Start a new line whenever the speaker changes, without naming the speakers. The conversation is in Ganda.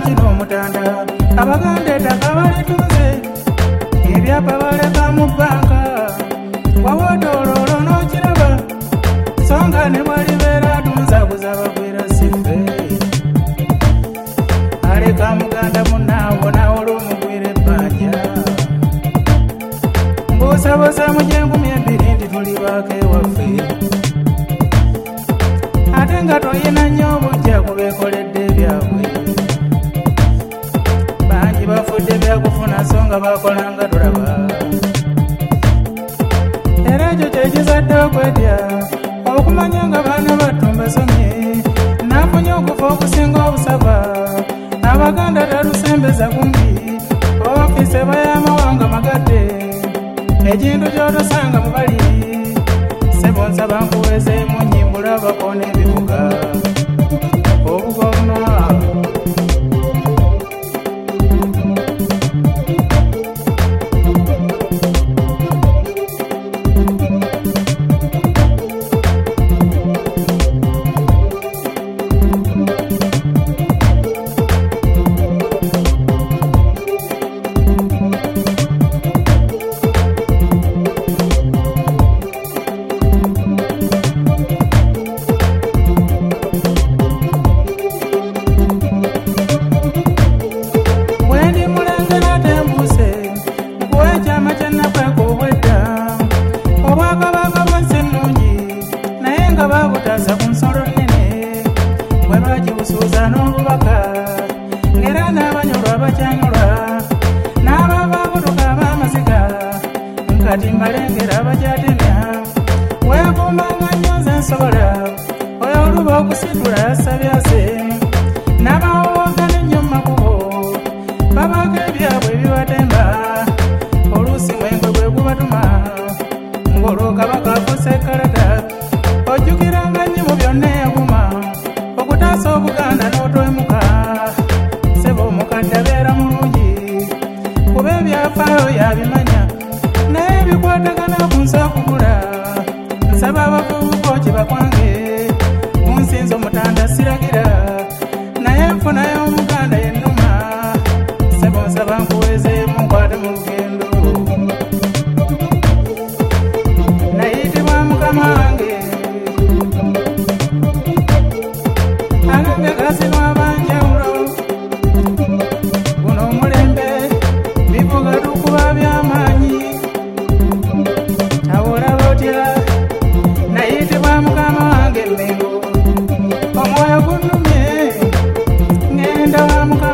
kino Mutanda Abaganda ettaka balitunze ebyapa baleka mu bbanka wawoota olwolwo n'okiraba songa ne bwalibeera atunzaguza bagwira siffe aleka muganda munnaawo nawe olw'omugwira ebbanja mbuusabuusa mu gy'enkumi ebbiri nti tuli baako ewaffe ate nga toyina nnyo obujja kubeekoledde ebyabwe bangi bafudde byakufuna so nga bakolanga tulaba era ekyo kyekizadde okwetya okumanya nga baana battu mbasomye nafunye okufa okusinga obusava abaganda talusembeza kumbi ofiise bayamawanga magadde ekintu ky'otosanga mu bali sebo nsaba nkuwezeemu nnyimbula bakoona ebivuga obugoma babutaza ku nsolo nnene bwe bagibusuuza n'obubaka ng'era n'abanyolwa bakyanyolwa n'ababaabutuka ab'amaziga nkati mbalengera abakyatemya weekuumanga nnyo nze nsobola oyo oluba okusitula yasabyase n'abawowoogana ennyo mu makubo babaako ebyabwe ebibatemba oluusi mwengwe gwe gubatuma ng'olwokabaka afuuse ekkalata ojjukiranga nnyo mu byonna eyaguma okutaasa obuganda n'otwemuka sebo omukadde abeera mulungi kuba ebyafaayo yabimanya naye ebikwatagana ku nsi okugula nsaba abavubuka okibakwange munsinza Omutanda siragira naye nfunayo omuganda yennuma sebo nsaba nkuwezeemu nkwate mu lugendo nayitibwa mukama wange gasinwa abanjawulo guno omulembe bivuga tukuba by'amaanyi awolaba otya nayitibwa mukama wange Mmengo omwoyo gunnumye ngenda wa mukama